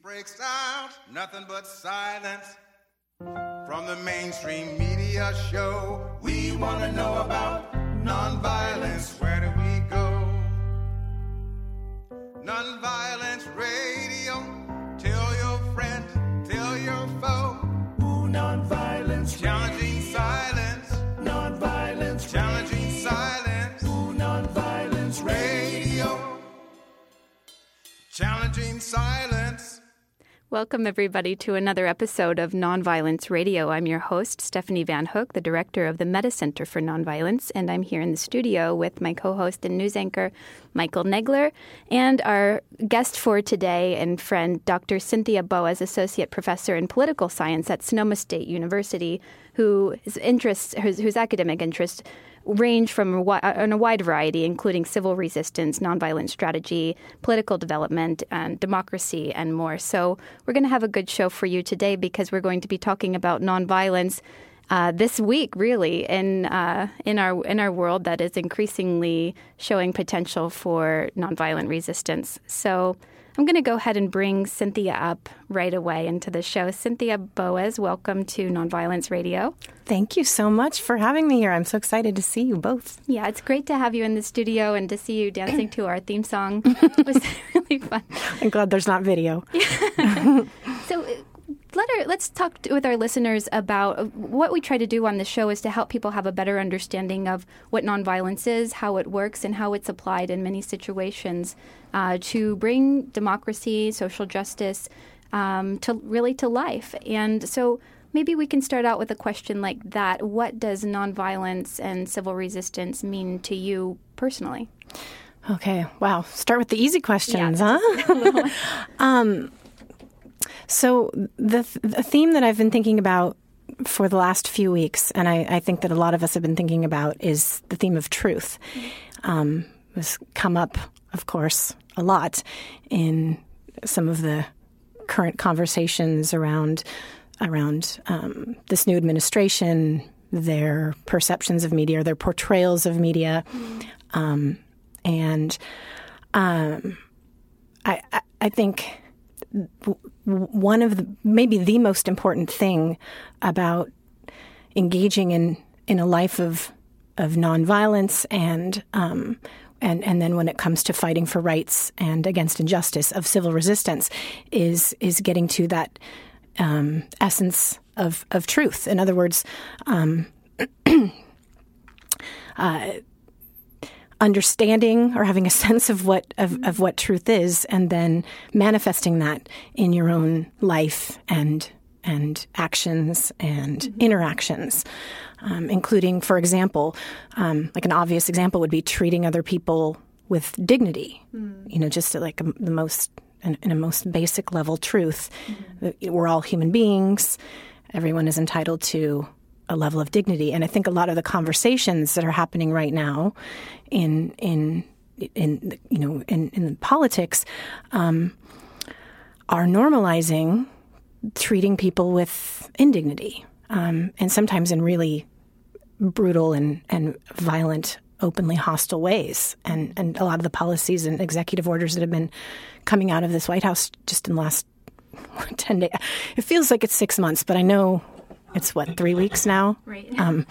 Breaks out, nothing but silence from the mainstream media show. We want to know about nonviolence. Where do we go? Nonviolence radio. Tell your friend, tell your foe. Ooh, nonviolence. Challenging silence. Nonviolence. Challenging silence. Ooh, nonviolence radio. Challenging silence. Welcome, everybody, to another episode of Nonviolence Radio. I'm your host, Stephanie Van Hook, the director of the Meta Center for Nonviolence, and I'm here in the studio with my co-host and news anchor, Michael Negler, and our guest for today and friend, Dr. Cynthia Boas, Associate Professor in Political Science at Sonoma State University, whose academic interests range from a wide variety, including civil resistance, nonviolent strategy, political development, and democracy, and more. So we're going to have a good show for you today because we're going to be talking about nonviolence this week, really, in our world that is increasingly showing potential for nonviolent resistance. So I'm going to go ahead and bring Cynthia up right away into the show. Cynthia Boas, welcome to Nonviolence Radio. Thank you so much for having me here. I'm so excited to see you both. Yeah, it's great to have you in the studio and to see you dancing to our theme song. It was really fun. I'm glad there's not video. So let's talk with our listeners about what we try to do on the show is to help people have a better understanding of what nonviolence is, how it works, and how it's applied in many situations to bring democracy, social justice to life. And so maybe we can start out with a question like that. What does nonviolence and civil resistance mean to you personally? Okay. Wow. Start with the easy questions, huh? So the theme that I've been thinking about for the last few weeks, and I think that a lot of us have been thinking about, is the theme of truth. It's come up, of course, a lot in some of the current conversations around this new administration, their perceptions of media, or their portrayals of media, and I think one of maybe the most important thing about engaging in a life of nonviolence and then when it comes to fighting for rights and against injustice, of civil resistance, is getting to that essence of truth. In other words, understanding or having a sense of what truth is, and then manifesting that in your own life and actions and interactions, including, for example, like an obvious example would be treating other people with dignity. Just like the most in a most basic level truth. We're all human beings. Everyone is entitled to a level of dignity. And I think a lot of the conversations that are happening right now in politics are normalizing treating people with indignity, and sometimes in really brutal and violent, openly hostile ways. And a lot of the policies and executive orders that have been coming out of this White House just in the last 10 days, it feels like it's 6 months, but I know it's 3 weeks now. Right.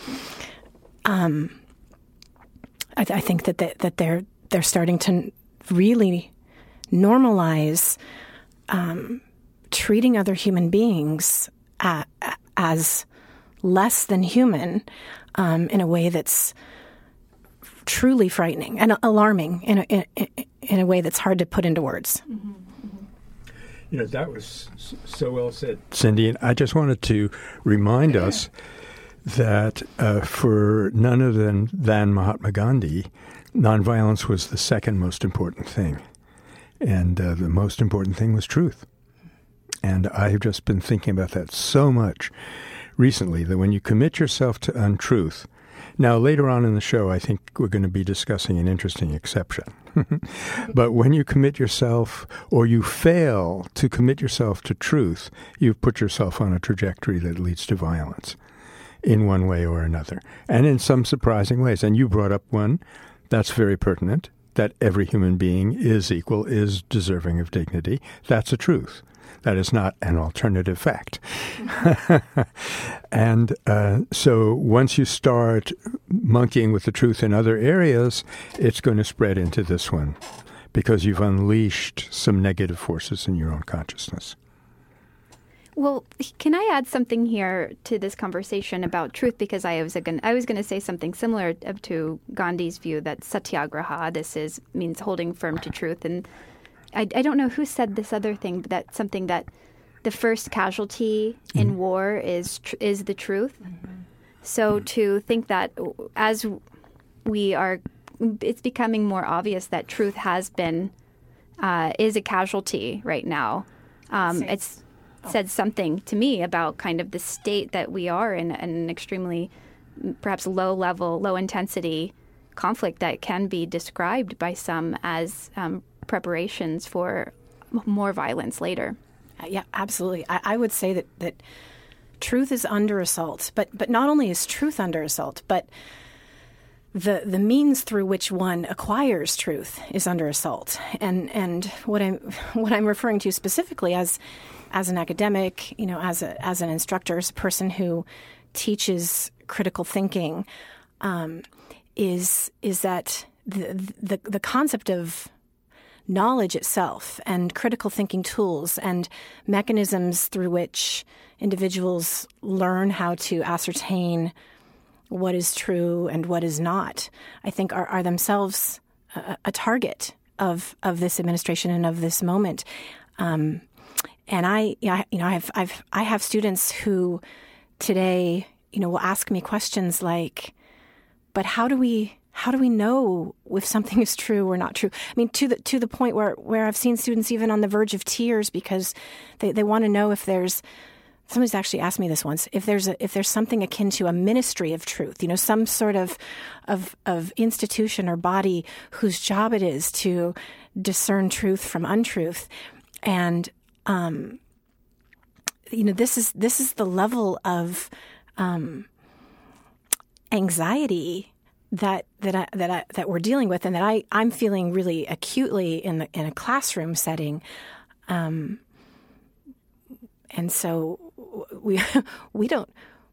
I think that they're starting to really normalize treating other human beings as less than human in a way that's truly frightening and alarming in a way that's hard to put into words. Mm-hmm. That was so well said, Cindy. And I just wanted to remind us that for none other than Mahatma Gandhi, nonviolence was the second most important thing. And the most important thing was truth. And I've just been thinking about that so much recently, that when you commit yourself to untruth, now later on in the show, I think we're going to be discussing an interesting exception. But when you commit yourself, or you fail to commit yourself to truth, you've put yourself on a trajectory that leads to violence in one way or another, and in some surprising ways. And you brought up one that's very pertinent, that every human being is equal, is deserving of dignity. That's a truth. That is not an alternative fact. And so once you start monkeying with the truth in other areas, it's going to spread into this one because you've unleashed some negative forces in your own consciousness. Well, can I add something here to this conversation about truth? Because I was going to say something similar to Gandhi's view that satyagraha, means holding firm to truth. And I don't know who said this other thing, but that's something that the first casualty in war is the truth. Mm-hmm. So to think that as it's becoming more obvious that truth has been, is a casualty right now. It's said something to me about kind of the state that we are in, an extremely perhaps low intensity conflict that can be described by some as preparations for more violence later. Yeah, absolutely. I would say that truth is under assault, but not only is truth under assault, but the means through which one acquires truth is under assault. And what I'm referring to specifically as an academic, as an instructor, as a person who teaches critical thinking, is that the concept of knowledge itself and critical thinking tools and mechanisms through which individuals learn how to ascertain what is true and what is not, I think are themselves a target of this administration and of this moment. And I have students who today, will ask me questions like, but how do we know if something is true or not true? I mean, to the point where I've seen students even on the verge of tears because they want to know if there's. Somebody's actually asked me this once, if there's something akin to a ministry of truth, some sort of institution or body whose job it is to discern truth from untruth. And this is the level of anxiety that we're dealing with, and that I'm feeling really acutely in a classroom setting. And so we not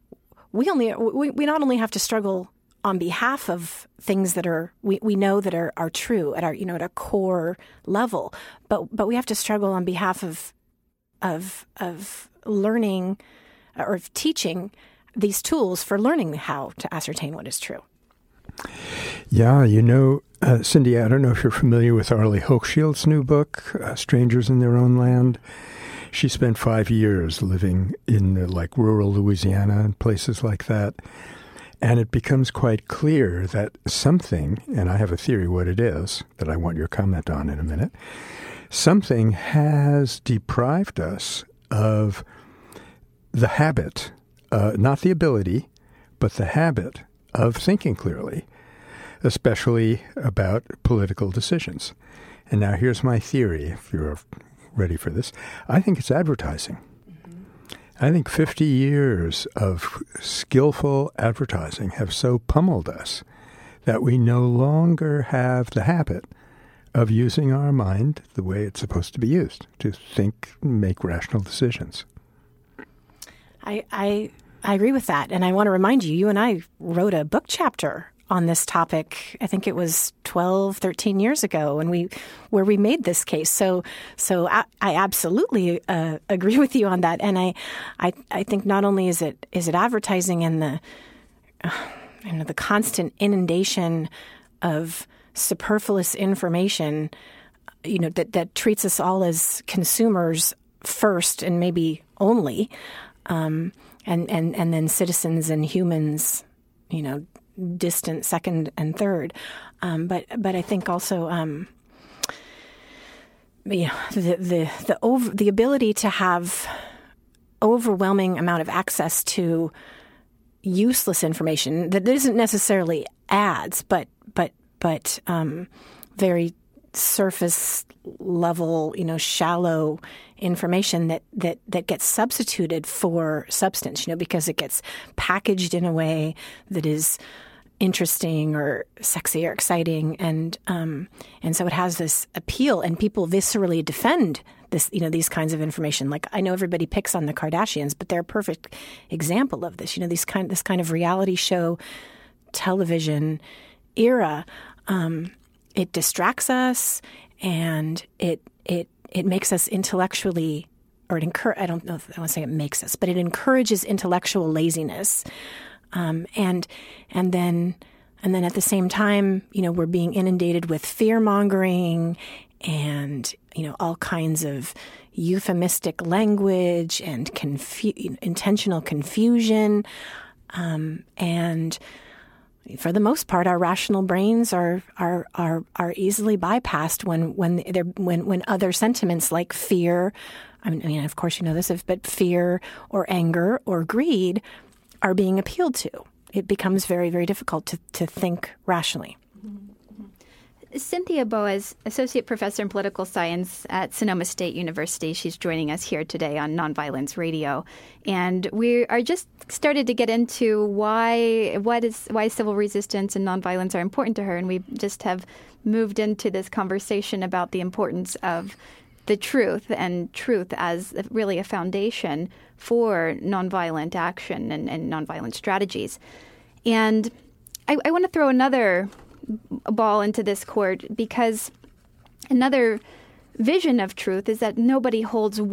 only have to struggle on behalf of things that we know that are true at our at a core level, but we have to struggle on behalf of learning or of teaching these tools for learning how to ascertain what is true. Yeah, Cindy, I don't know if you're familiar with Arlie Hochschild's new book, Strangers in Their Own Land. She spent 5 years living in rural Louisiana and places like that. And it becomes quite clear that something, and I have a theory what it is that I want your comment on in a minute, something has deprived us of the habit, not the ability, but the habit of thinking clearly, especially about political decisions. And now here's my theory, if you're ready for this. I think it's advertising. Mm-hmm. I think 50 years of skillful advertising have so pummeled us that we no longer have the habit of using our mind the way it's supposed to be used, to think, make rational decisions. I agree with that. And I want to remind you, you and I wrote a book chapter on this topic. I think it was 12, 13 years ago where we made this case. So I absolutely agree with you on that. And I think not only is it advertising and the constant inundation of superfluous information, that treats us all as consumers first and maybe only, and then citizens and humans, distant second and third. But I think also, the ability to have overwhelming amount of access to useless information that isn't necessarily ads, but very surface level, shallow information that gets substituted for substance, because it gets packaged in a way that is interesting or sexy or exciting, and so it has this appeal, and people viscerally defend this, these kinds of information. Like, I know everybody picks on the Kardashians, but they're a perfect example of this. This kind of reality show television era. It distracts us, and it makes us intellectually, or I don't know if I want to say it makes us, but it encourages intellectual laziness. And then at the same time, we're being inundated with fear-mongering and, all kinds of euphemistic language and intentional confusion. And for the most part, our rational brains are easily bypassed when other sentiments like fear, I mean, of course you know this, but fear or anger or greed are being appealed to. It becomes very, very difficult to think rationally. Cynthia Boas, Associate Professor in Political Science at Sonoma State University. She's joining us here today on Nonviolence Radio. And we are just started to get into why civil resistance and nonviolence are important to her. And we just have moved into this conversation about the importance of the truth, and truth as really a foundation for nonviolent action and nonviolent strategies. And I want to throw another ball into this court, because another vision of truth is that nobody holds the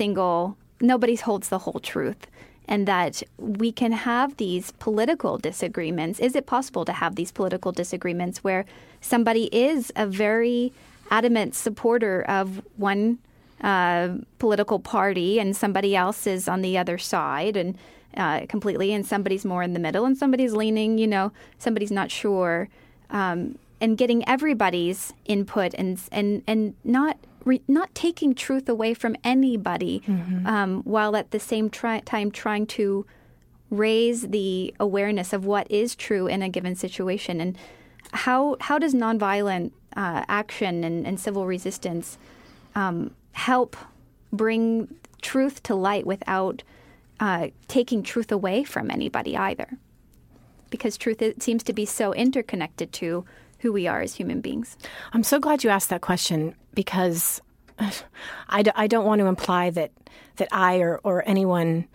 whole truth, and that we can have these political disagreements. Is it possible to have these political disagreements where somebody is a very adamant supporter of one political party and somebody else is on the other side and completely, and somebody's more in the middle and somebody's leaning, somebody's not sure, and getting everybody's input and not taking truth away from anybody, while at the same time trying to raise the awareness of what is true in a given situation. And how does nonviolent action and civil resistance help bring truth to light without taking truth away from anybody either? Because truth seems to be so interconnected to who we are as human beings. I'm so glad you asked that question, because I don't want to imply that I or anyone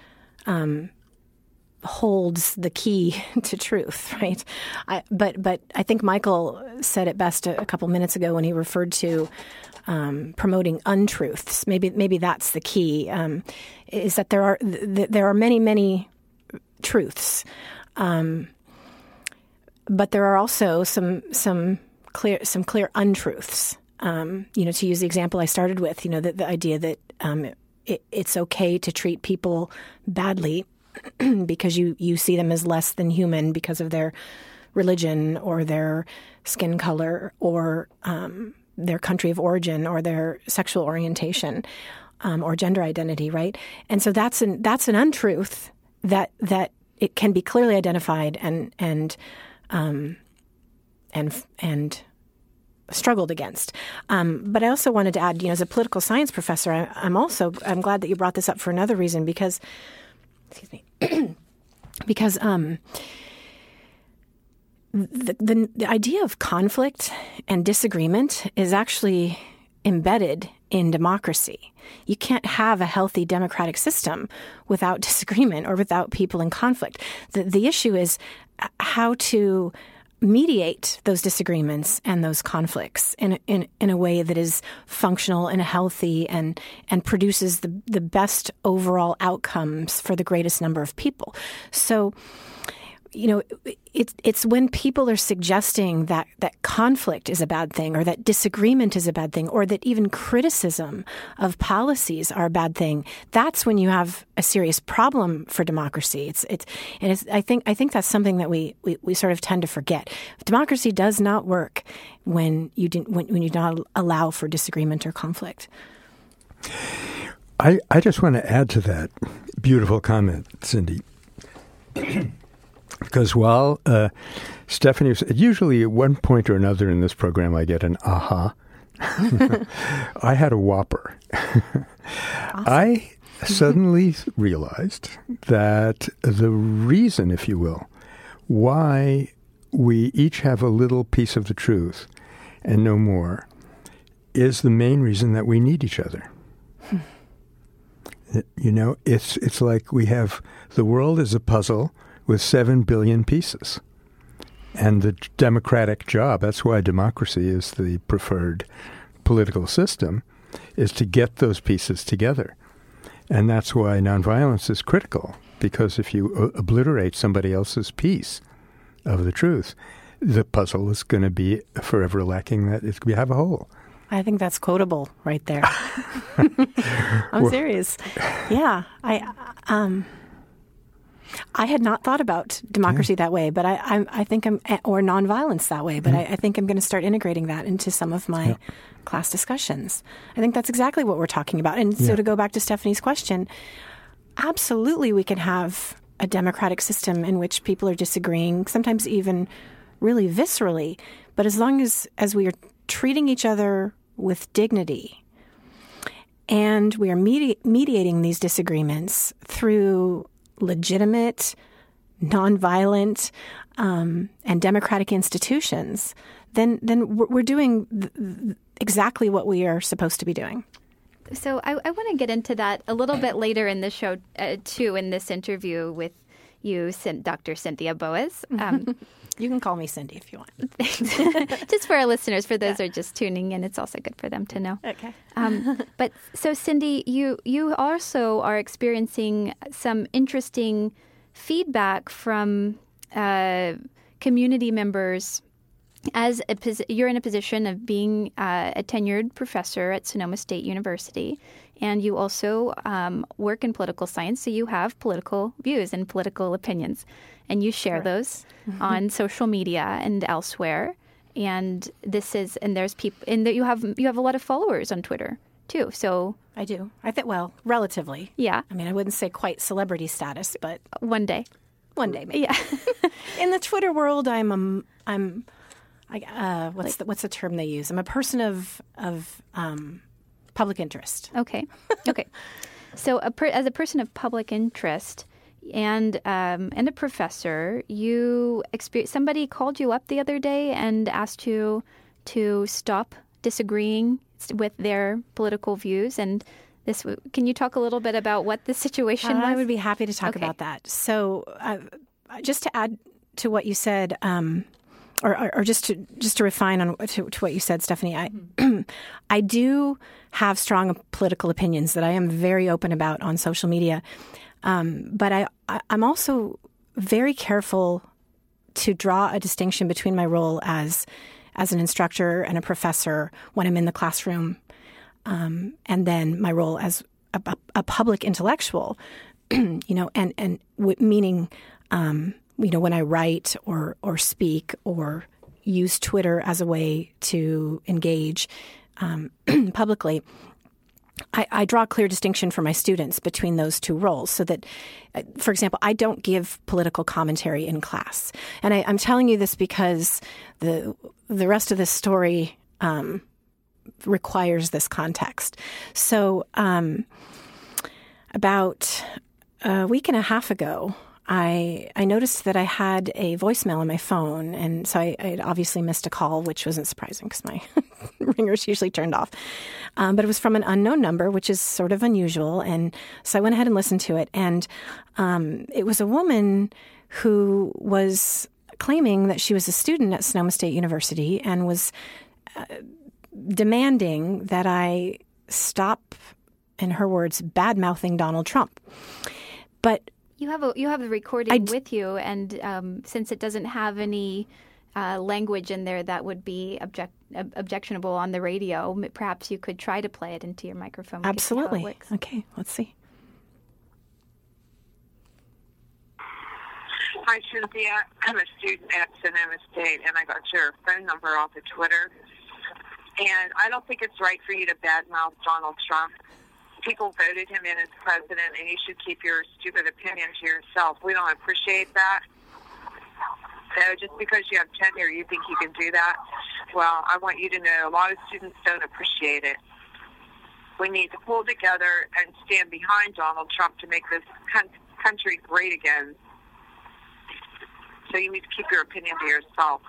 holds the key to truth, right? But I think Michael said it best a couple minutes ago when he referred to promoting untruths. Maybe that's the key. Is that there are many truths, but there are also some clear untruths. To use the example I started with, the idea that it's okay to treat people badly because you see them as less than human because of their religion or their skin color or their country of origin or their sexual orientation or gender identity, right? And so that's an untruth that it can be clearly identified and struggled against. But I also wanted to add, as a political science professor, I'm glad that you brought this up for another reason, because the idea of conflict and disagreement is actually embedded in democracy. You can't have a healthy democratic system without disagreement or without people in conflict. The issue is how to mediate those disagreements and those conflicts in a way that is functional and healthy and produces the best overall outcomes for the greatest number of people. So, it's when people are suggesting that conflict is a bad thing, or that disagreement is a bad thing, or that even criticism of policies are a bad thing. That's when you have a serious problem for democracy. I think that's something that we sort of tend to forget. Democracy does not work when you do not allow for disagreement or conflict. I just want to add to that beautiful comment, Cindy. Because while Stephanie said, usually at one point or another in this program I get an aha, I had a whopper. Awesome. I suddenly realized that the reason, if you will, why we each have a little piece of the truth and no more is the main reason that we need each other. You know, it's like we have the world is a puzzle with 7 billion pieces. And the democratic job, that's why democracy is the preferred political system, is to get those pieces together. And that's why nonviolence is critical, because if you obliterate somebody else's piece of the truth, the puzzle is going to be forever lacking that we have a hole. I think that's quotable right there. I'm serious. Yeah. I had not thought about democracy that way, but I think or nonviolence that way, but I think I'm going to start integrating that into some of my class discussions. I think that's exactly what we're talking about. And so to go back to Stephanie's question, absolutely we can have a democratic system in which people are disagreeing, sometimes even really viscerally, but as long as we are treating each other with dignity and we are mediating these disagreements through legitimate, nonviolent, and democratic institutions, then we're doing exactly what we are supposed to be doing. So I want to get into that a little bit later in the show, too, in this interview with you, Dr. Cynthia Boas. You can call me Cindy if you want. Just for our listeners, for those who are just tuning in, it's also good for them to know. Okay. But so, Cindy, you also are experiencing some interesting feedback from community members as you're in a position of being a tenured professor at Sonoma State University, and you also work in political science, so you have political views and political opinions, and you share those on social media and elsewhere. And there's people, and you have a lot of followers on Twitter too. So I do. I think relatively. Yeah. I mean, I wouldn't say quite celebrity status, but one day maybe. Yeah. In the Twitter world, what's the term they use? I'm a person of public interest. Okay. So as a person of public interest and a professor, somebody called you up the other day and asked you to stop disagreeing with their political views. And can you talk a little bit about what the situation was? I would be happy to talk about that. So just to add to what you said, or just to refine on to what you said, Stephanie, I do have strong political opinions that I am very open about on social media, but I'm also very careful to draw a distinction between my role as an instructor and a professor when I'm in the classroom, and then my role as a public intellectual, meaning. When I write or speak or use Twitter as a way to engage publicly, I draw a clear distinction for my students between those two roles so that, for example, I don't give political commentary in class. And I'm telling you this because the rest of this story requires this context. So about a week and a half ago, I noticed that I had a voicemail on my phone, and so I had obviously missed a call, which wasn't surprising because my ringer's usually turned off. But it was from an unknown number, which is sort of unusual, and so I went ahead and listened to it. And it was a woman who was claiming that she was a student at Sonoma State University and was demanding that I stop, in her words, bad-mouthing Donald Trump. But You have a recording with you, and since it doesn't have any language in there that would be objectionable on the radio, perhaps you could try to play it into your microphone. Absolutely. See how it works. Okay, let's see. Hi, Cynthia. I'm a student at Sonoma State, and I got your phone number off of Twitter. And I don't think it's right for you to badmouth Donald Trump. People voted him in as president, and you should keep your stupid opinion to yourself. We don't appreciate that. So just because you have tenure, you think you can do that? Well, I want you to know a lot of students don't appreciate it. We need to pull together and stand behind Donald Trump to make this country great again. So you need to keep your opinion to yourself.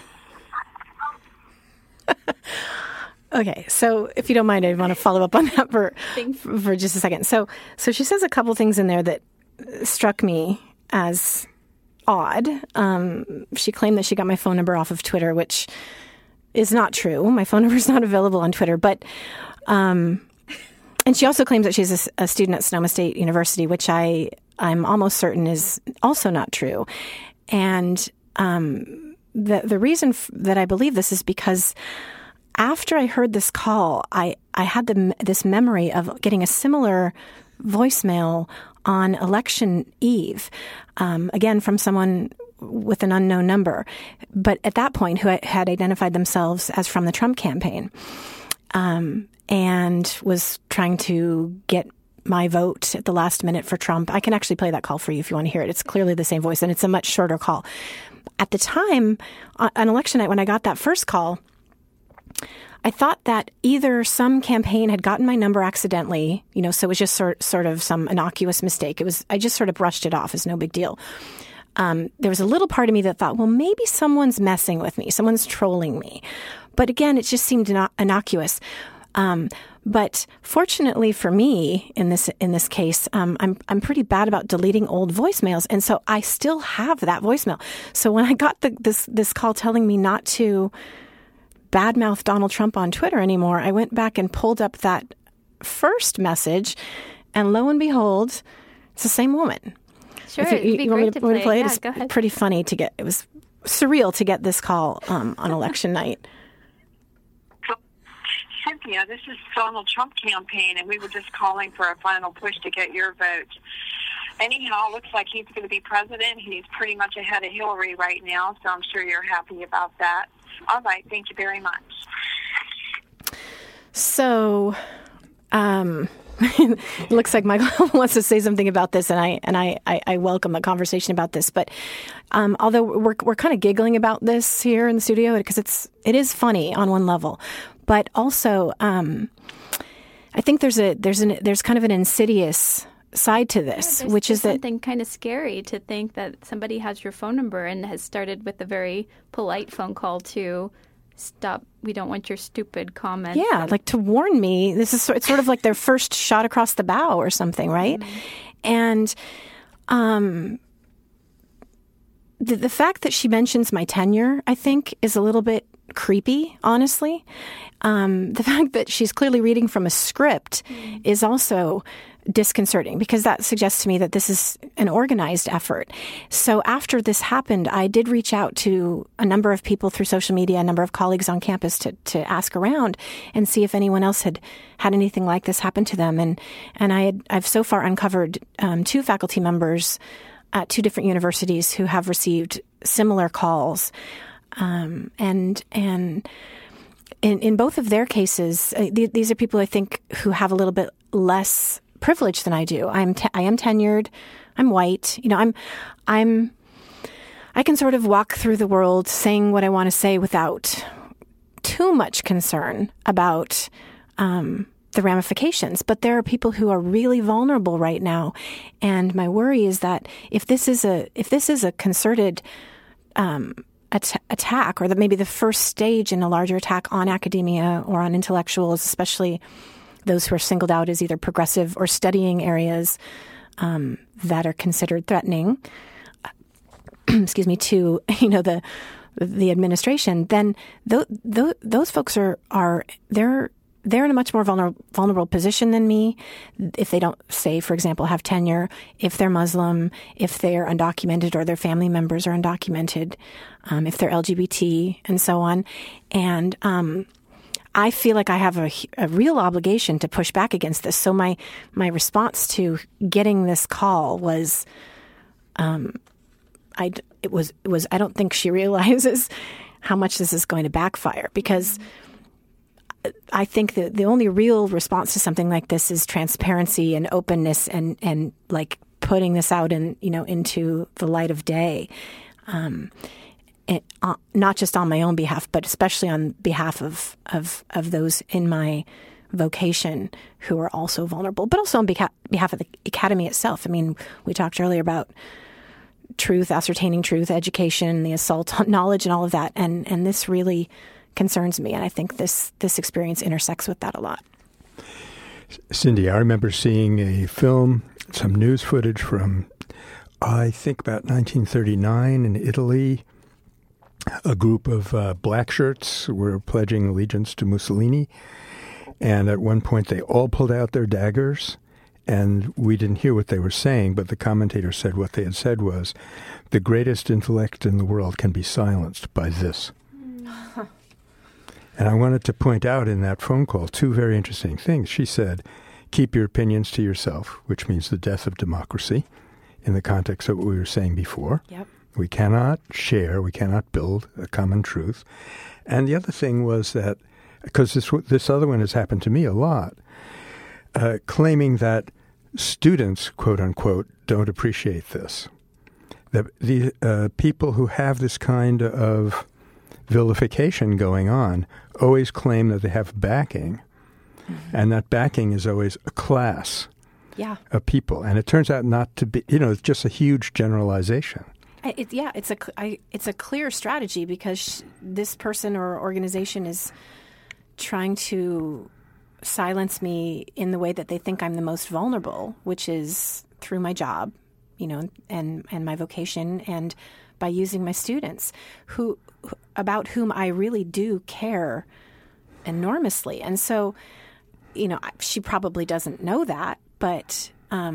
Okay, so if you don't mind, I want to follow up on that for just a second. So she says a couple things in there that struck me as odd. She claimed that she got my phone number off of Twitter, which is not true. My phone number is not available on Twitter. But and she also claims that she's a student at Sonoma State University, which I'm almost certain is also not true. And the reason that I believe this is because after I heard this call, I had this memory of getting a similar voicemail on election eve, again from someone with an unknown number, but at that point who had identified themselves as from the Trump campaign, and was trying to get my vote at the last minute for Trump. I can actually play that call for you if you want to hear it. It's clearly the same voice, and it's a much shorter call. At the time, on election night, when I got that first call, I thought that either some campaign had gotten my number accidentally, so it was just sort of some innocuous mistake. I just sort of brushed it off as no big deal. There was a little part of me that thought, well, maybe someone's messing with me, someone's trolling me. But again, it just seemed innocuous. But fortunately for me, in this case, I'm pretty bad about deleting old voicemails, and so I still have that voicemail. So when I got this call telling me not to badmouth Donald Trump on Twitter anymore, I went back and pulled up that first message, and lo and behold, it's the same woman. Sure, it'd be great to play. Yeah, go ahead. Pretty funny it was surreal to get this call on election night. Cynthia, this is Donald Trump campaign, and we were just calling for a final push to get your vote. Anyhow, it looks like he's going to be president. He's pretty much ahead of Hillary right now, so I'm sure you're happy about that. All right, thank you very much. So, it looks like Michael wants to say something about this, and I welcome a conversation about this. But although we're kind of giggling about this here in the studio because it is funny on one level, but also I think there's kind of an insidious side to this, which is that something kind of scary to think that somebody has your phone number and has started with a very polite phone call to stop. We don't want your stupid comments. Yeah, like to warn me. It's sort of like their first shot across the bow or something, right? Mm-hmm. And the fact that she mentions my tenure, I think, is a little bit creepy, honestly. The fact that she's clearly reading from a script is also disconcerting because that suggests to me that this is an organized effort. So after this happened, I did reach out to a number of people through social media, a number of colleagues on campus to ask around and see if anyone else had anything like this happen to them. And I've so far uncovered 2 faculty members at 2 different universities who have received similar calls. And in both of their cases, these are people I think who have a little bit less privilege than I do. I am tenured. I'm white. I can sort of walk through the world saying what I want to say without too much concern about the ramifications. But there are people who are really vulnerable right now, and my worry is that if this is a concerted attack, or that maybe the first stage in a larger attack on academia or on intellectuals, especially those who are singled out as either progressive or studying areas that are considered threatening, excuse me, to the administration, then those folks they're in a much more vulnerable position than me if they don't, say, for example, have tenure, if they're Muslim, if they're undocumented or their family members are undocumented, if they're LGBT, and so on. And I feel like I have a real obligation to push back against this. So my response to getting this call was, I don't think she realizes how much this is going to backfire, because I think that the only real response to something like this is transparency and openness and like putting this out into the light of day. Not just on my own behalf, but especially on behalf of those in my vocation who are also vulnerable, but also on behalf of the academy itself. I mean, we talked earlier about truth, ascertaining truth, education, the assault on knowledge, and all of that. And this really concerns me, and I think this experience intersects with that a lot. Cindy, I remember seeing a film, some news footage from, I think, about 1939 in Italy. A group of black shirts were pledging allegiance to Mussolini, and at one point they all pulled out their daggers, and we didn't hear what they were saying, but the commentator said what they had said was, the greatest intellect in the world can be silenced by this. And I wanted to point out in that phone call two very interesting things. She said, keep your opinions to yourself, which means the death of democracy in the context of what we were saying before. Yep. We cannot share, we cannot build a common truth. And the other thing was that, because this other one has happened to me a lot, claiming that students, quote unquote, don't appreciate this. The people who have this kind of vilification going on always claim that they have backing, and that backing is always a class of people. And it turns out not to be, it's just a huge generalization. It's a clear strategy because this person or organization is trying to silence me in the way that they think I'm the most vulnerable, which is through my job, and my vocation, and by using my students about whom I really do care enormously. And so, she probably doesn't know that, but,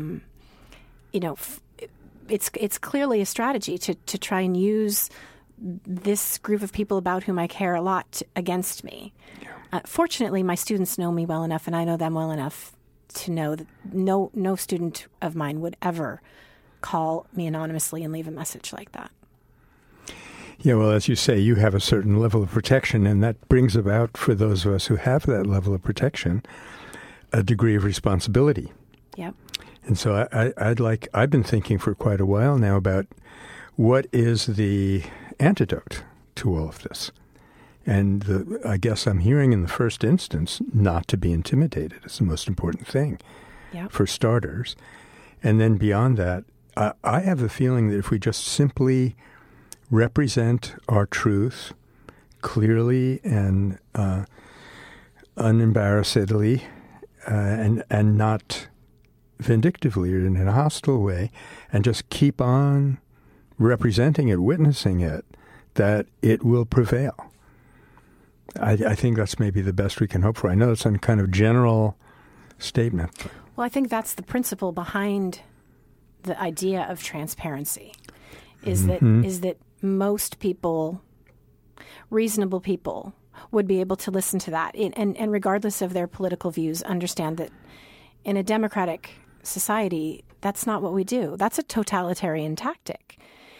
it's clearly a strategy to try and use this group of people about whom I care a lot against me. Yeah. Fortunately, my students know me well enough, and I know them well enough to know that no student of mine would ever call me anonymously and leave a message like that. Yeah, well, as you say, you have a certain level of protection, and that brings about, for those of us who have that level of protection, a degree of responsibility. Yep. And so I've been thinking for quite a while now about what is the antidote to all of this. And I guess I'm hearing in the first instance not to be intimidated is the most important thing, for starters. And then beyond that, I have the feeling that if we just simply represent our truth clearly and unembarrassedly and not vindictively or in a hostile way, and just keep on representing it, witnessing it, that it will prevail. I think that's maybe the best we can hope for. I know it's a kind of general statement. Well, I think that's the principle behind the idea of transparency, is that most people, reasonable people, would be able to listen to that and regardless of their political views, understand that in a democratic society, that's not what we do. That's a totalitarian tactic.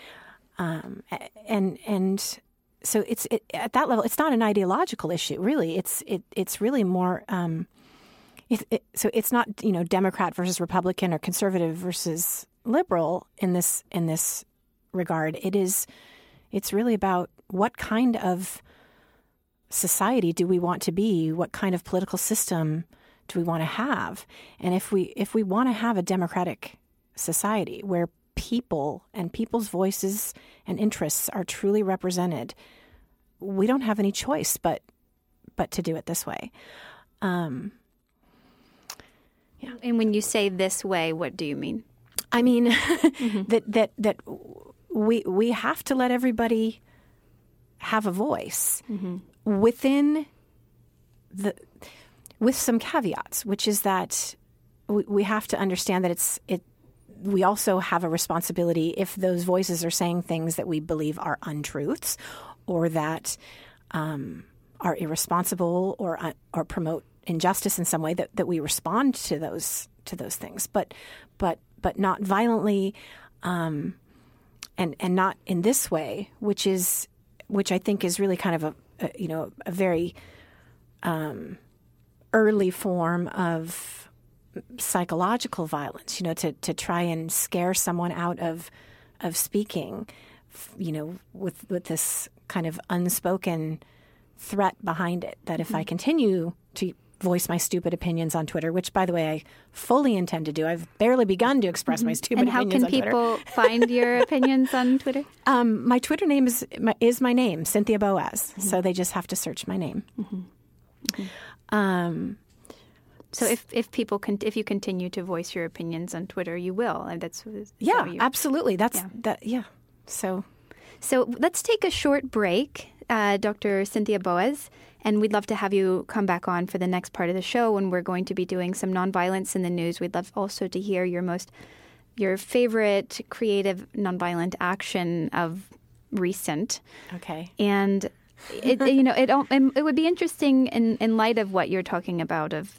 And so it's at that level, it's not an ideological issue, really. It's really more. So it's not Democrat versus Republican or conservative versus liberal in this regard. It's really about what kind of society do we want to be? What kind of political system do we want to have? And if we want to have a democratic society where people and people's voices and interests are truly represented, we don't have any choice but to do it this way. Yeah. And when you say this way, what do you mean? I mean that we have to let everybody have a voice within with some caveats, which is that we have to understand that we also have a responsibility if those voices are saying things that we believe are untruths or that are irresponsible or promote injustice in some way, that we respond to those things, but not violently, and not in this way, which I think is really kind of a very early form of psychological violence, to try and scare someone out of speaking, with this kind of unspoken threat behind it, that if I continue to voice my stupid opinions on Twitter, which, by the way, I fully intend to do. I've barely begun to express my stupid opinions on Twitter. And how can people find your opinions on Twitter? My Twitter name is my name, Cynthia Boaz. So they just have to search my name. So if you continue to voice your opinions on Twitter, you will. And absolutely. So let's take a short break, Dr. Cynthia Boaz, and we'd love to have you come back on for the next part of the show when we're going to be doing some nonviolence in the news. We'd love also to hear your favorite creative nonviolent action of recent. Okay. And it would be interesting in light of what you're talking about of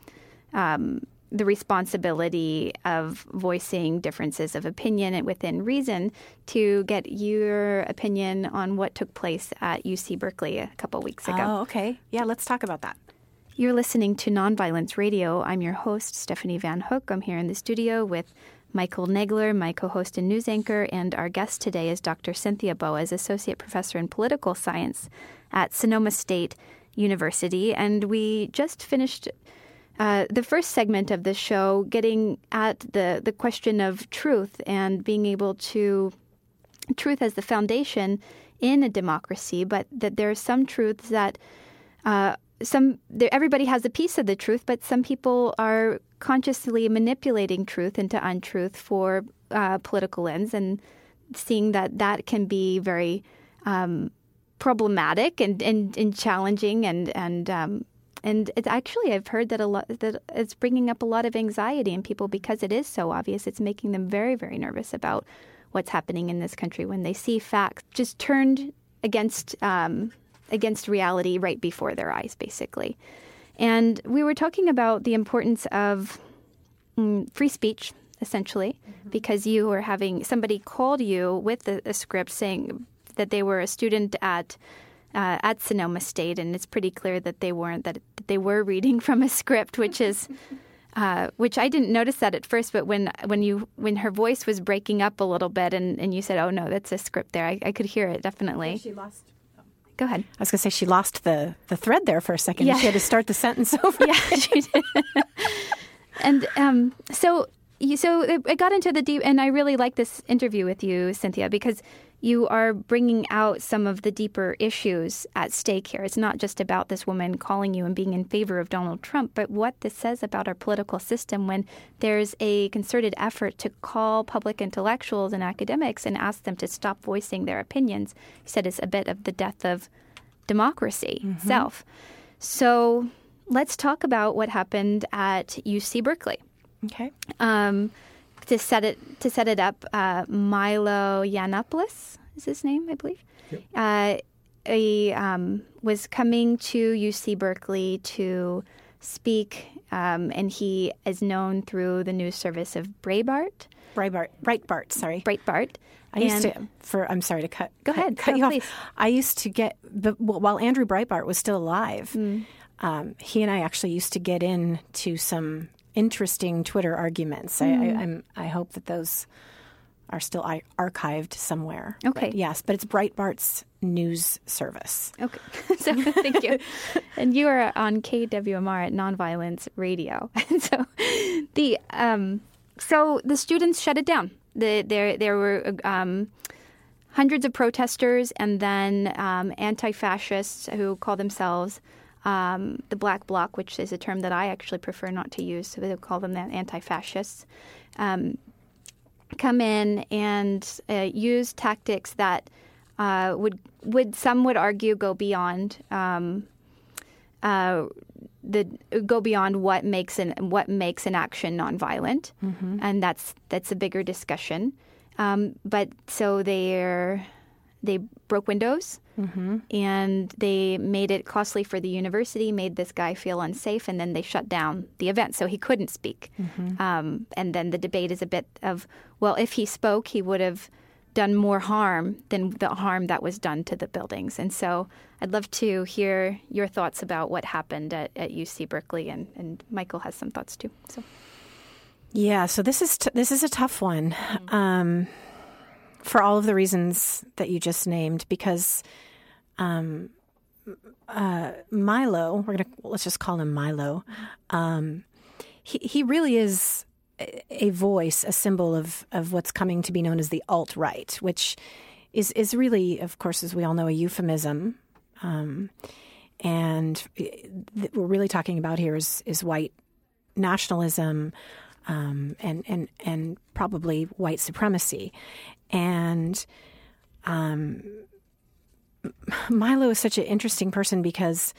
the responsibility of voicing differences of opinion and within reason to get your opinion on what took place at UC Berkeley a couple weeks ago. Oh, okay. Yeah, let's talk about that. You're listening to Nonviolence Radio. I'm your host, Stephanie Van Hook. I'm here in the studio with Michael Nagler, my co-host and news anchor, and our guest today is Dr. Cynthia Boaz, Associate Professor in Political Science at Sonoma State University. And we just finished the first segment of the show getting at the question of truth and being able to truth as the foundation in a democracy, but that there are some truths that everybody has a piece of the truth, but some people are consciously manipulating truth into untruth for political ends, and seeing that can be very problematic and challenging and it's actually, I've heard that it's bringing up a lot of anxiety in people because it is so obvious. It's making them very, very nervous about what's happening in this country when they see facts just turned against reality right before their eyes, basically. And we were talking about the importance of free speech, essentially, because you were having somebody called you with a script saying that they were a student at Sonoma State, and it's pretty clear that they weren't, that they were reading from a script, which is which I didn't notice that at first, but when her voice was breaking up a little bit and you said, "Oh no, that's a script there," I could hear it definitely. She lost. Go ahead. I was going to say she lost the thread there for a second. Yeah. She had to start the sentence over. Yeah, she did. And so I got into the deep, and I really like this interview with you, Cynthia, because you are bringing out some of the deeper issues at stake here. It's not just about this woman calling you and being in favor of Donald Trump, but what this says about our political system when there's a concerted effort to call public intellectuals and academics and ask them to stop voicing their opinions. You said it's a bit of the death of democracy itself. So let's talk about what happened at UC Berkeley. Okay. To set it up, Milo Yiannopoulos is his name, I believe. Yep. He was coming to UC Berkeley to speak, and he is known through the news service of Breitbart. Breitbart. I'm sorry to cut. Go ahead. Cut you please. off. I used to get while Andrew Breitbart was still alive. He and I actually used to get into some interesting Twitter arguments. I hope that those are still archived somewhere. Okay. But it's Breitbart's news service. Okay. So thank you. And you are on KWMR at Nonviolence Radio. And so the students shut it down. There were hundreds of protesters and then anti-fascists who call themselves the Black Bloc, which is a term that I actually prefer not to use, so they'll call them that, anti-fascists, come in and use tactics that some would argue go beyond what makes an action nonviolent, and that's a bigger discussion. But so they broke windows. And they made it costly for the university, made this guy feel unsafe, and then they shut down the event so he couldn't speak. And then the debate is a bit of, well, if he spoke, he would have done more harm than the harm that was done to the buildings. And so I'd love to hear your thoughts about what happened at UC Berkeley, and Michael has some thoughts too. So, yeah, so this is a tough one for all of the reasons that you just named, because Milo, let's just call him Milo. He really is a voice, a symbol of what's coming to be known as the alt-right, which is really, of course, as we all know, a euphemism. And what we're really talking about here is white nationalism and probably white supremacy. And Milo is such an interesting person because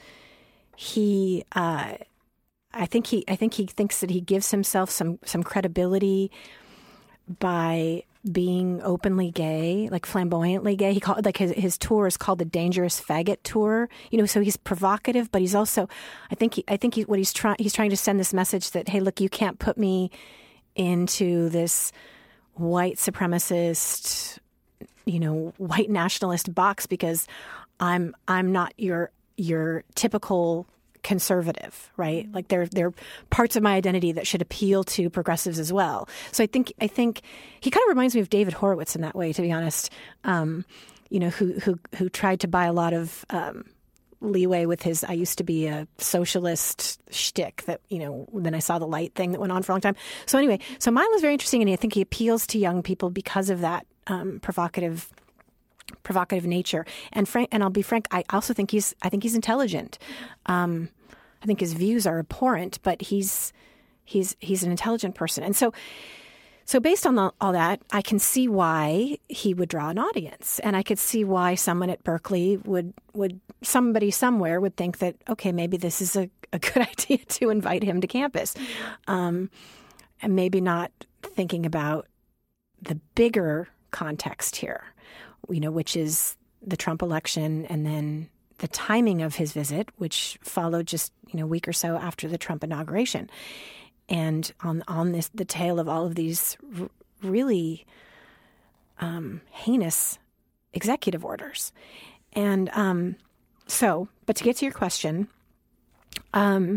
I think he thinks that he gives himself some credibility by being openly gay, like flamboyantly gay. He called his tour is called the Dangerous Faggot Tour. So he's provocative, but he's also, he's trying to send this message that, hey, look, you can't put me into this white supremacist, white nationalist box because I'm not your typical conservative, right? Like there are parts of my identity that should appeal to progressives as well. So I think he kind of reminds me of David Horowitz in that way, to be honest. Who tried to buy a lot of leeway with his "I used to be a socialist" shtick that then I saw the light thing that went on for a long time. So anyway, so Milo's very interesting, and I think he appeals to young people because of that provocative nature. And I'll be frank, I also think he's intelligent. I think his views are abhorrent, but he's an intelligent person. And so based on all that, I can see why he would draw an audience, and I could see why someone at Berkeley somebody somewhere would think that, okay, maybe this is a good idea to invite him to campus, and maybe not thinking about the bigger context here, which is the Trump election and then the timing of his visit, which followed just a week or so after the Trump inauguration. And on the tail of all of these really heinous executive orders. And but to get to your question, I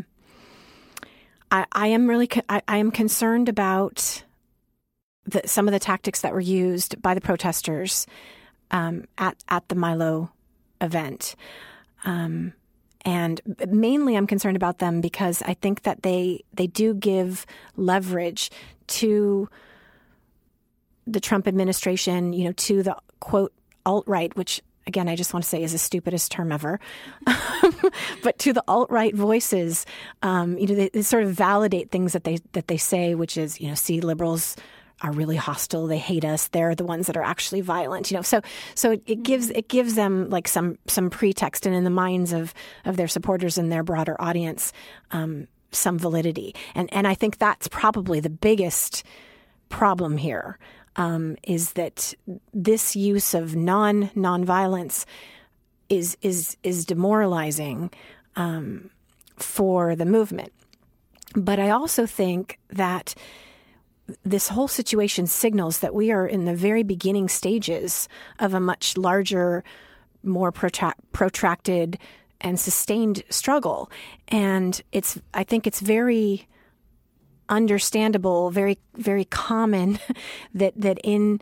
am concerned about some of the tactics that were used by the protesters at the Milo event. And mainly I'm concerned about them because I think that they do give leverage to the Trump administration, to the, quote, alt-right, which, again, I just want to say is the stupidest term ever. But to the alt-right voices, they sort of validate things that they say, which is, see, liberals are really hostile. They hate us. They're the ones that are actually violent. So it gives them like some pretext, and in the minds of their supporters and their broader audience, some validity. And I think that's probably the biggest problem here, is that this use of nonviolence is demoralizing for the movement. But I also think that this whole situation signals that we are in the very beginning stages of a much larger, more protracted and sustained struggle. And I think it's very understandable, very, very common that in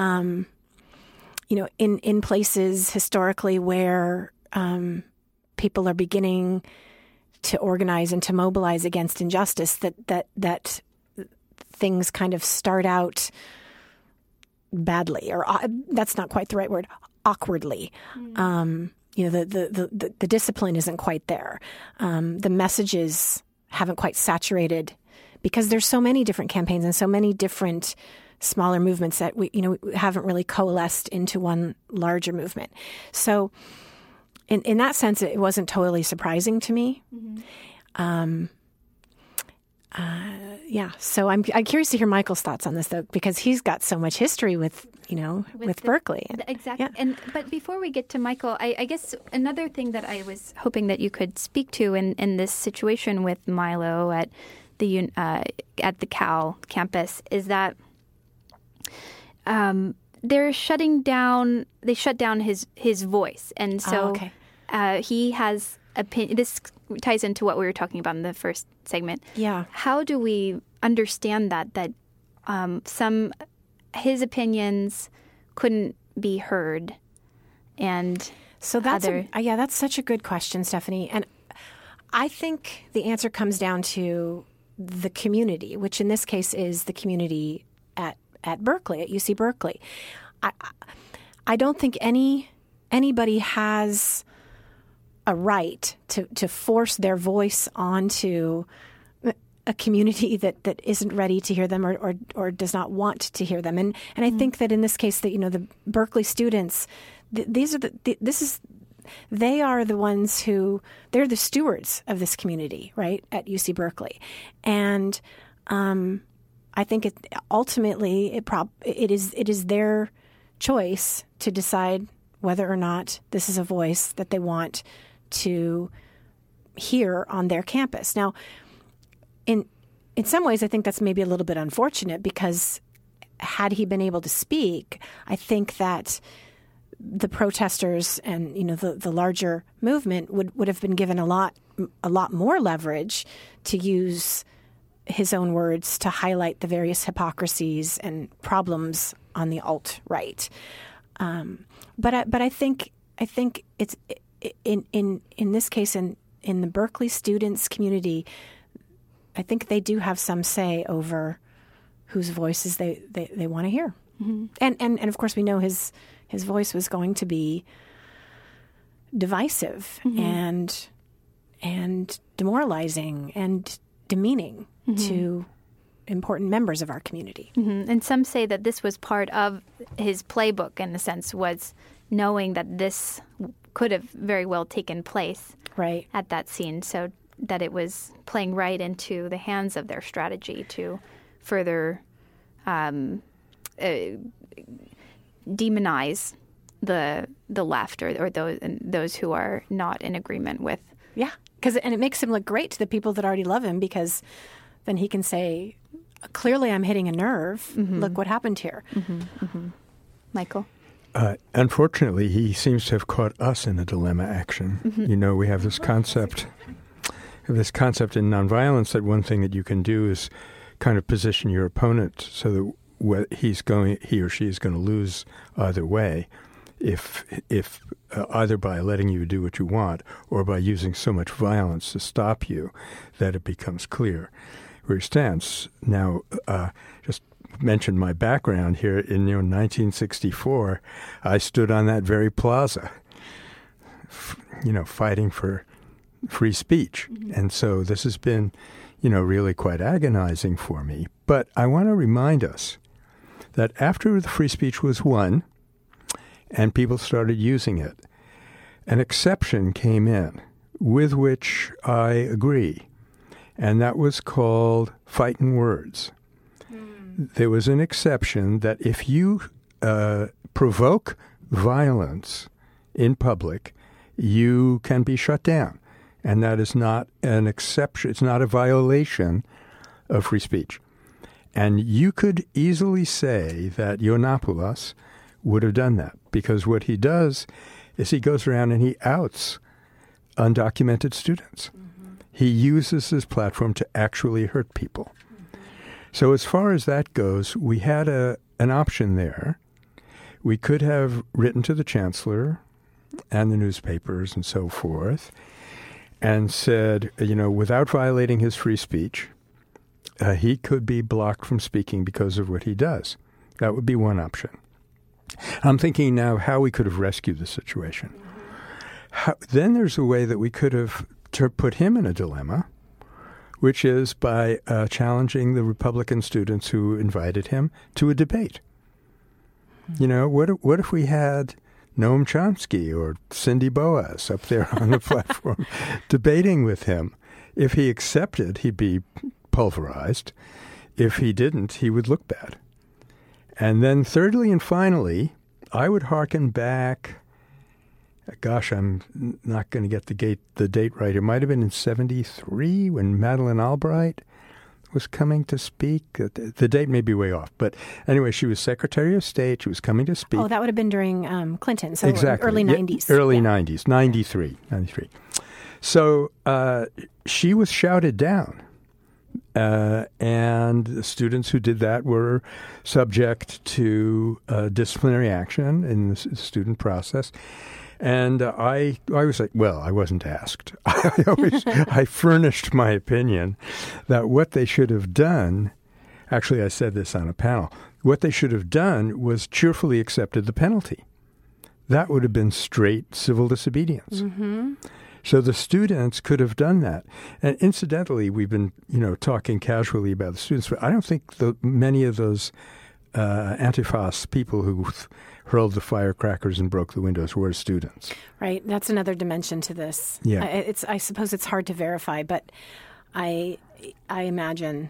in places historically where people are beginning to organize and to mobilize against injustice, that things kind of start out badly, or that's not quite the right word, awkwardly. The discipline isn't quite there. The messages haven't quite saturated because there's so many different campaigns and so many different smaller movements that we haven't really coalesced into one larger movement. So in that sense, it wasn't totally surprising to me. Mm-hmm. So I'm curious to hear Michael's thoughts on this, though, because he's got so much history with Berkeley. Exactly. Yeah. But before we get to Michael, I guess another thing that I was hoping that you could speak to in this situation with Milo at the Cal campus is that they shut down his voice, and so he has opinion. This ties into what we were talking about in the first segment. Yeah. How do we understand that his opinions couldn't be heard? And So that's that's such a good question, Stephanie. And I think the answer comes down to the community, which in this case is the community at Berkeley, at UC Berkeley. I don't think anybody has a right to force their voice onto a community that isn't ready to hear them or does not want to hear them. And I think that in this case, that the Berkeley students, they are the ones who, they're the stewards of this community, right, at UC Berkeley. And I think ultimately it is their choice to decide whether or not this is a voice that they want to hear on their campus. Now, in some ways, I think that's maybe a little bit unfortunate, because had he been able to speak, I think that the protesters and the larger movement would have been given a lot more leverage to use his own words to highlight the various hypocrisies and problems on the alt-right. But I think it's in this case in the Berkeley students community, I think they do have some say over whose voices they want to hear. Mm-hmm. And of course we know his voice was going to be divisive and demoralizing and demeaning to important members of our community. Mm-hmm. And some say that this was part of his playbook, in a sense, was knowing that this could have very well taken place at that scene, so that it was playing right into the hands of their strategy to further demonize the left or those who are not in agreement with. Yeah, and it makes him look great to the people that already love him, because then he can say, clearly I'm hitting a nerve. Mm-hmm. Look what happened here. Mm-hmm. Mm-hmm. Michael? Unfortunately, he seems to have caught us in a dilemma action. Mm-hmm. We have this concept in nonviolence that one thing that you can do is kind of position your opponent so that he or she is going to lose either way, if either by letting you do what you want or by using so much violence to stop you that it becomes clear where he stands. Now, just mention my background here. In 1964, I stood on that very plaza, fighting for free speech. Mm-hmm. And so this has been, really quite agonizing for me. But I want to remind us that after the free speech was won and people started using it, an exception came in with which I agree, and that was called fightin' words. There was an exception that if you provoke violence in public, you can be shut down. And that is not an exception. It's not a violation of free speech. And you could easily say that Yiannopoulos would have done that, because what he does is he goes around and he outs undocumented students. Mm-hmm. He uses his platform to actually hurt people. So as far as that goes, we had an option there. We could have written to the chancellor and the newspapers and so forth and said, without violating his free speech, he could be blocked from speaking because of what he does. That would be one option. I'm thinking now how we could have rescued the situation. Then there's a way that we could have put him in a dilemma, which is by challenging the Republican students who invited him to a debate. What if we had Noam Chomsky or Cindy Boas up there on the platform debating with him? If he accepted, he'd be pulverized. If he didn't, he would look bad. And then thirdly and finally, I would hearken back. Gosh, I'm not going to get the date right. It might have been in 1973 when Madeleine Albright was coming to speak. The date may be way off. But anyway, she was Secretary of State. She was coming to speak. Oh, that would have been during Clinton. So exactly. Early 90s. Early 90s, 93. So she was shouted down. And the students who did that were subject to disciplinary action in the student process. And I was like, well, I wasn't asked. I furnished my opinion that what they should have done, actually I said this on a panel, what they should have done was cheerfully accepted the penalty. That would have been straight civil disobedience. Mm-hmm. So the students could have done that. And incidentally, we've been, talking casually about the students, but I don't think many of those Antifas people who hurled the firecrackers and broke the windows were students. Right. That's another dimension to this. Yeah. I suppose it's hard to verify, but I imagine,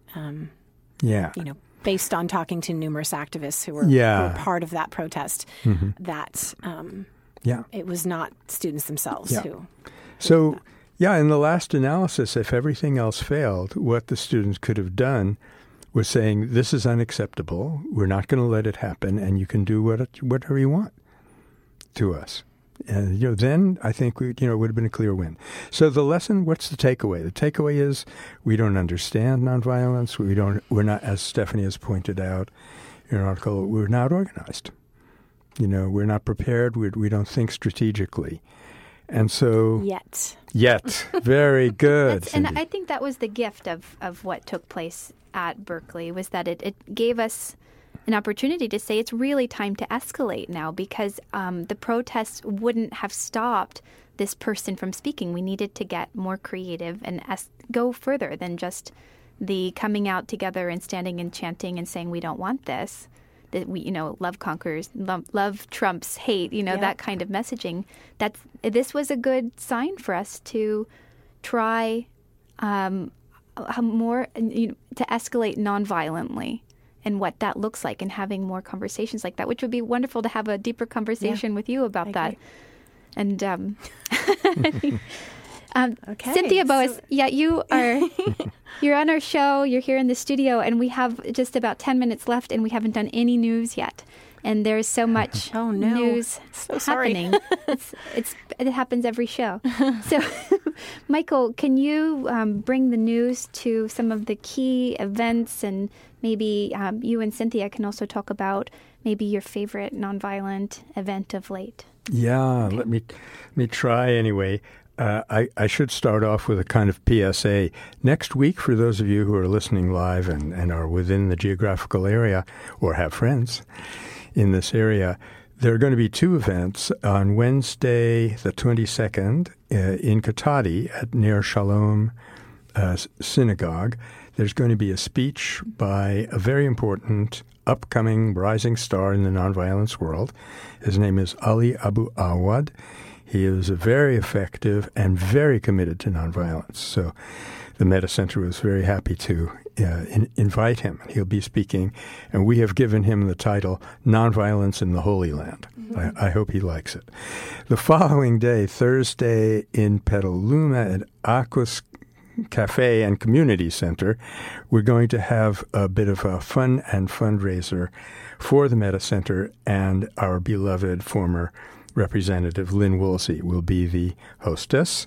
based on talking to numerous activists who were part of that protest, that it was not students themselves who. So, in the last analysis, if everything else failed, what the students could have done was saying, this is unacceptable, we're not going to let it happen, and you can do whatever you want to us. And, then I think, it would have been a clear win. So the lesson, what's the takeaway? The takeaway is we don't understand nonviolence. We're not, as Stephanie has pointed out in an article, we're not organized. We're not prepared. We don't think strategically. And so... Yet. Very good. And I think that was the gift of what took place at Berkeley, was that it gave us an opportunity to say it's really time to escalate now, because the protests wouldn't have stopped this person from speaking. We needed to get more creative and go further than just the coming out together and standing and chanting and saying we don't want this. That we, love conquers, love trumps hate, that kind of messaging. This was a good sign for us to try more, to escalate nonviolently, and what that looks like, and having more conversations like that, which would be wonderful to have a deeper conversation with you about that. And okay. Cynthia Boas, you're on our show, you're here in the studio, and we have just about 10 minutes left, and we haven't done any news yet. And there's so much news happening. It happens every show. So, Michael, can you bring the news to some of the key events, and maybe you and Cynthia can also talk about maybe your favorite nonviolent event of late? Yeah, okay. Let me try anyway. I should start off with a kind of PSA. Next week, for those of you who are listening live and are within the geographical area or have friends in this area, there are going to be two events. On Wednesday, the 22nd, in Kotati at Ner Shalom Synagogue, there's going to be a speech by a very important upcoming rising star in the nonviolence world. His name is Ali Abu Awad. He is very effective and very committed to nonviolence. So the Metta Center was very happy to invite him. He'll be speaking, and we have given him the title Nonviolence in the Holy Land. Mm-hmm. I hope he likes it. The following day, Thursday, in Petaluma at Aquas Cafe and Community Center, we're going to have a bit of a fun and fundraiser for the Metta Center, and our beloved former Representative Lynn Woolsey will be the hostess.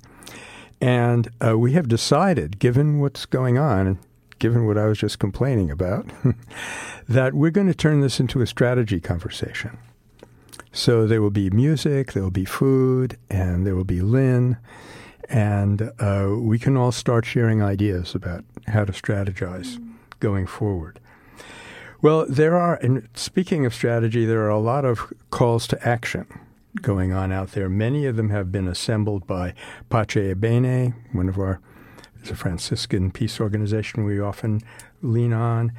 And we have decided, given what's going on, given what I was just complaining about, that we're going to turn this into a strategy conversation. So there will be music, there will be food, and there will be Lynn, and we can all start sharing ideas about how to strategize going forward. Well, and speaking of strategy, there are a lot of calls to action going on out there. Many of them have been assembled by Pace Ebene, it's a Franciscan peace organization we often lean on.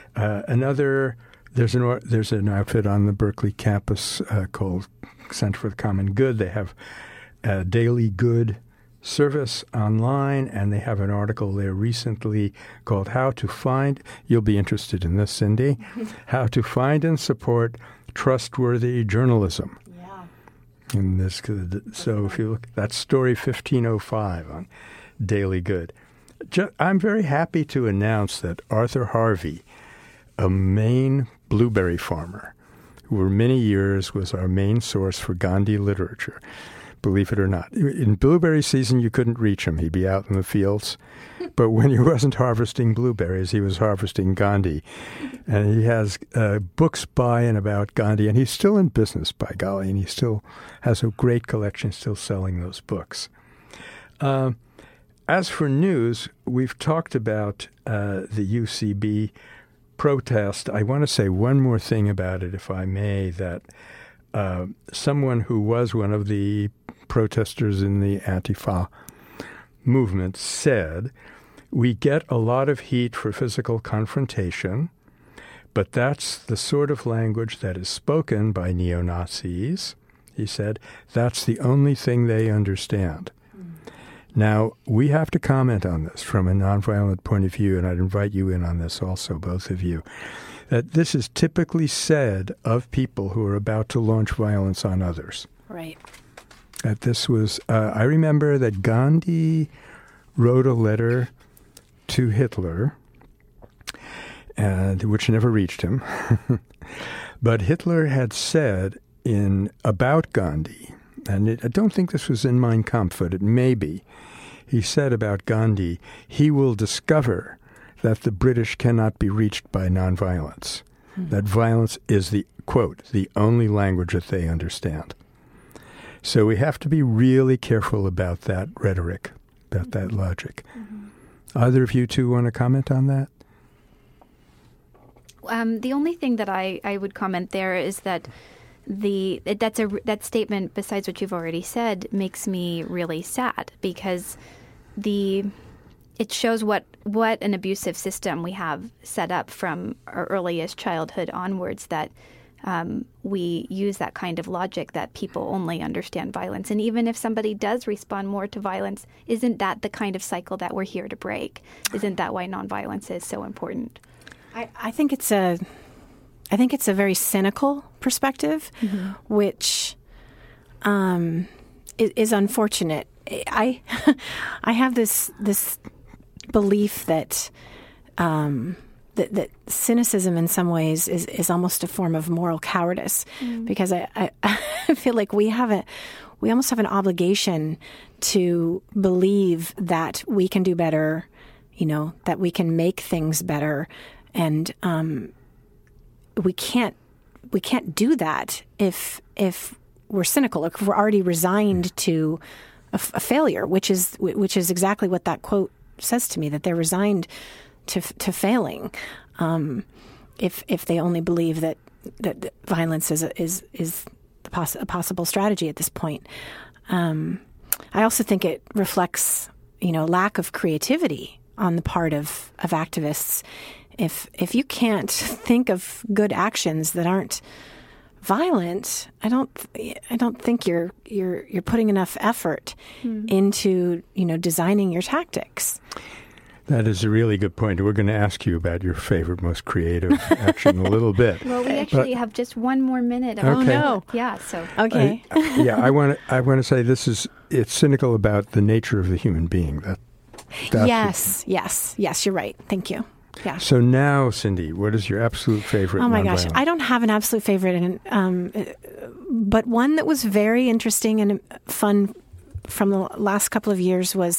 There's an outfit on the Berkeley campus called Center for the Common Good. They have a daily good service online, and they have an article there recently called How to Find, you'll be interested in this, Cindy, How to Find and Support Trustworthy Journalism. In this, so if you look, that's story 1505 on Daily Good. I'm very happy to announce that Arthur Harvey, a Maine blueberry farmer, who for many years was our main source for Gandhi literature, believe it or not. In blueberry season, you couldn't reach him. He'd be out in the fields. But when he wasn't harvesting blueberries, he was harvesting Gandhi. And he has books by and about Gandhi, and he's still in business, by golly, and he still has a great collection, still selling those books. As for news, we've talked about the UCB protest. I want to say one more thing about it, if I may, that someone who was one of the protesters in the Antifa movement said, "We get a lot of heat for physical confrontation, but that's the sort of language that is spoken by neo-Nazis." He said, "That's the only thing they understand." Now, we have to comment on this from a nonviolent point of view, and I'd invite you in on this also, both of you, that this is typically said of people who are about to launch violence on others. Right. That this was, I remember that Gandhi wrote a letter to Hitler, which never reached him. But Hitler had said about Gandhi, and I don't think this was in Mein Kampf, but it may be, he said about Gandhi, he will discover that the British cannot be reached by nonviolence, that violence is the, quote, the only language that they understand. So we have to be really careful about that rhetoric, about that logic. Either of you two want to comment on that? The only thing that I would comment there is that that statement, besides what you've already said, makes me really sad, because it shows what an abusive system we have set up from our earliest childhood onwards, that we use that kind of logic that people only understand violence. And even if somebody does respond more to violence, isn't that the kind of cycle that we're here to break? Isn't that why nonviolence is so important? I think it's a very cynical perspective, which is unfortunate. I have this belief that that cynicism in some ways is almost a form of moral cowardice, because I feel like we almost have an obligation to believe that we can do better, that we can make things better, and we can't do that if we're cynical, or if we're already resigned to a failure, which is exactly what that quote says to me, that they're resigned to failing, if they only believe that violence is a possible strategy at this point. I also think it reflects, lack of creativity on the part of activists. If you can't think of good actions that aren't violent, I don't think you're putting enough effort into designing your tactics. That is a really good point. We're going to ask you about your favorite, most creative action a little bit. Well, we actually have just one more minute. Okay. Oh no! Yeah. So okay. I want to say it's cynical about the nature of the human being. Yes. You're right. Thank you. Yeah. So now, Cindy, what is your absolute favorite? Oh my gosh, I don't have an absolute favorite, but one that was very interesting and fun from the last couple of years was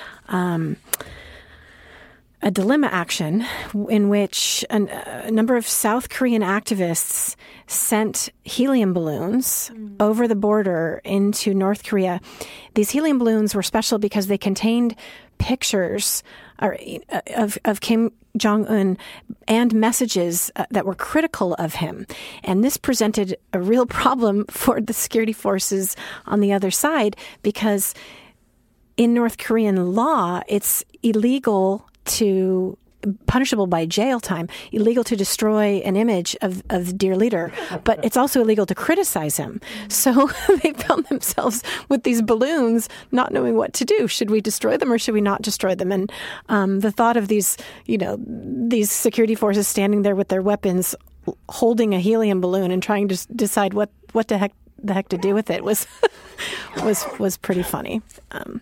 a dilemma action in which a number of South Korean activists sent helium balloons over the border into North Korea. These helium balloons were special because they contained pictures of Kim Jong-un and messages that were critical of him. And this presented a real problem for the security forces on the other side, because in North Korean law, it's illegal punishable by jail time, illegal to destroy an image of the dear leader, but it's also illegal to criticize him. So they found themselves with these balloons, not knowing what to do. Should we destroy them or should we not destroy them? And the thought of these security forces standing there with their weapons, holding a helium balloon and trying to decide what the heck to do with it was pretty funny.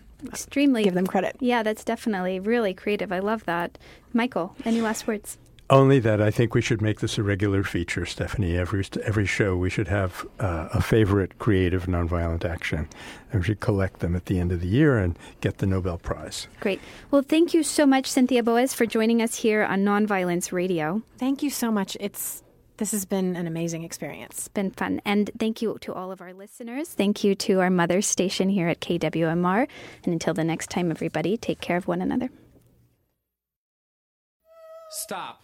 Extremely. Give them credit. Yeah, that's definitely really creative. I love that. Michael, any last words? Only that I think we should make this a regular feature, Stephanie. Every show we should have a favorite creative nonviolent action. And we should collect them at the end of the year and get the Nobel Prize. Great. Well, thank you so much, Cynthia Boas, for joining us here on Nonviolence Radio. Thank you so much. This has been an amazing experience. It's been fun. And thank you to all of our listeners. Thank you to our mother station here at KWMR. And until the next time, everybody, take care of one another. Stop.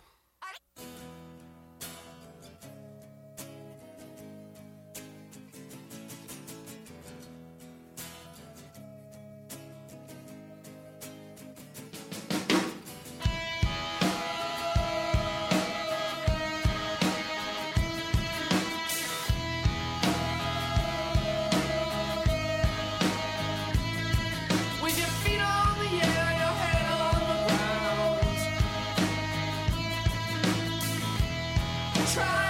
Try